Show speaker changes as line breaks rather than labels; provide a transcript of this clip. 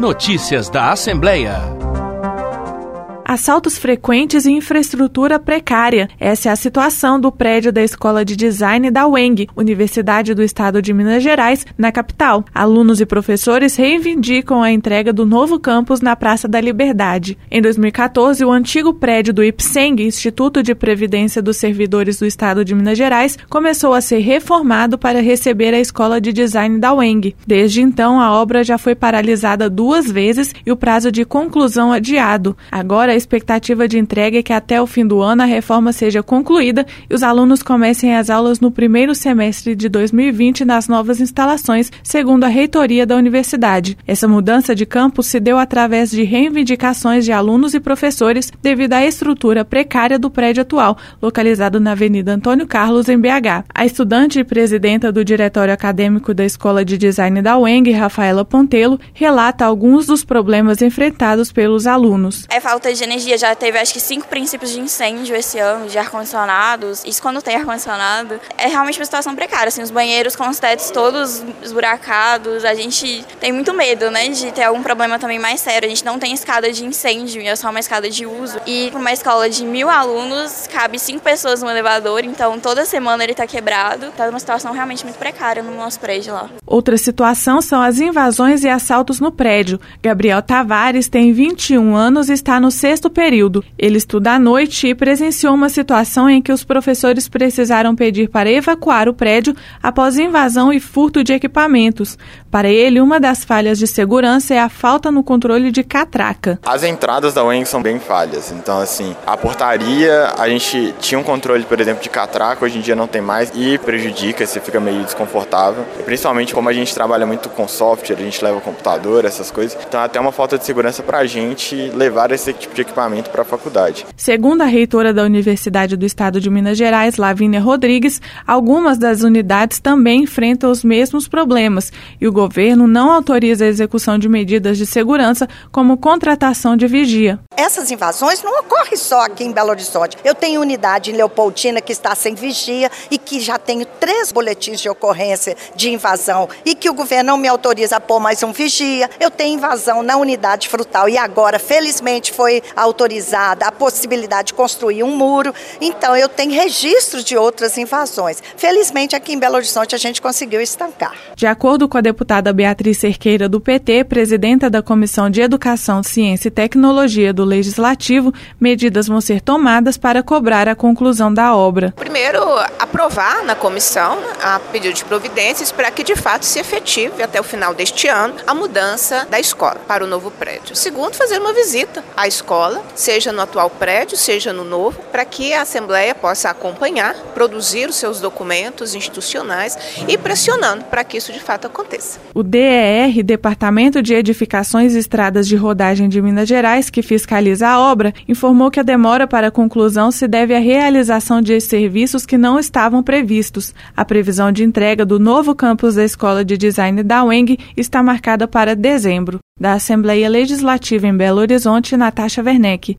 Notícias da Assembleia.
Assaltos frequentes e infraestrutura precária. Essa é a situação do prédio da Escola de Design da UENG, Universidade do Estado de Minas Gerais, na capital. Alunos e professores reivindicam a entrega do novo campus na Praça da Liberdade. Em 2014, o antigo prédio do IPSENG, Instituto de Previdência dos Servidores do Estado de Minas Gerais, começou a ser reformado para receber a Escola de Design da UENG. Desde então, a obra já foi paralisada 2 vezes e o prazo de conclusão adiado. Agora, a expectativa de entrega é que até o fim do ano a reforma seja concluída e os alunos comecem as aulas no primeiro semestre de 2020 nas novas instalações, segundo a reitoria da universidade. Essa mudança de campus se deu através de reivindicações de alunos e professores devido à estrutura precária do prédio atual, localizado na Avenida Antônio Carlos, em BH. A estudante e presidenta do Diretório Acadêmico da Escola de Design da UENG, Rafaela Pontelo, relata alguns dos problemas enfrentados pelos alunos.
É falta de energia, já teve acho que 5 princípios de incêndio esse ano, de ar-condicionados. Isso quando tem ar-condicionado. É realmente uma situação precária, assim, os banheiros com os tetos todos esburacados. A gente tem muito medo, né, de ter algum problema também mais sério. A gente não tem escada de incêndio, é só uma escada de uso. E para uma escola de 1.000 alunos, cabe 5 pessoas no elevador, então toda semana ele está quebrado. Está numa situação realmente muito precária no nosso prédio lá.
Outra situação são as invasões e assaltos no prédio. Gabriel Tavares tem 21 anos e está no 6º período. Ele estuda à noite e presenciou uma situação em que os professores precisaram pedir para evacuar o prédio após invasão e furto de equipamentos. Para ele, uma das falhas de segurança é a falta no controle de catraca.
As entradas da UENG são bem falhas, então assim, a portaria, a gente tinha um controle, por exemplo, de catraca, hoje em dia não tem mais e prejudica, você fica meio desconfortável. E principalmente como a gente trabalha muito com software, a gente leva computador, essas coisas, então até uma falta de segurança para a gente levar esse tipo de equipamento para a faculdade.
Segundo a reitora da Universidade do Estado de Minas Gerais, Lavínia Rodrigues, algumas das unidades também enfrentam os mesmos problemas e o governo não autoriza a execução de medidas de segurança como contratação de vigia.
Essas invasões não ocorrem só aqui em Belo Horizonte. Eu tenho unidade em Leopoldina que está sem vigia e que já tenho 3 boletins de ocorrência de invasão e que o governo não me autoriza a pôr mais um vigia. Eu tenho invasão na unidade Frutal e agora, felizmente, foi autorizada a possibilidade de construir um muro. Então, eu tenho registro de outras invasões. Felizmente, aqui em Belo Horizonte, a gente conseguiu estancar.
De acordo com a deputada Beatriz Cerqueira, do PT, presidenta da Comissão de Educação, Ciência e Tecnologia do Legislativo, medidas vão ser tomadas para cobrar a conclusão da obra.
Primeiro, aprovar na comissão a pedido de providências para que, de fato, se efetive até o final deste ano a mudança da escola para o novo prédio. Segundo, fazer uma visita à escola, seja no atual prédio, seja no novo, para que a Assembleia possa acompanhar, produzir os seus documentos institucionais e pressionando para que isso de fato aconteça.
O DER, Departamento de Edificações e Estradas de Rodagem de Minas Gerais, que fiscaliza a obra, informou que a demora para a conclusão se deve à realização de serviços que não estavam previstos. A previsão de entrega do novo campus da Escola de Design da UENG está marcada para dezembro. Da Assembleia Legislativa em Belo Horizonte, Natasha Werneck.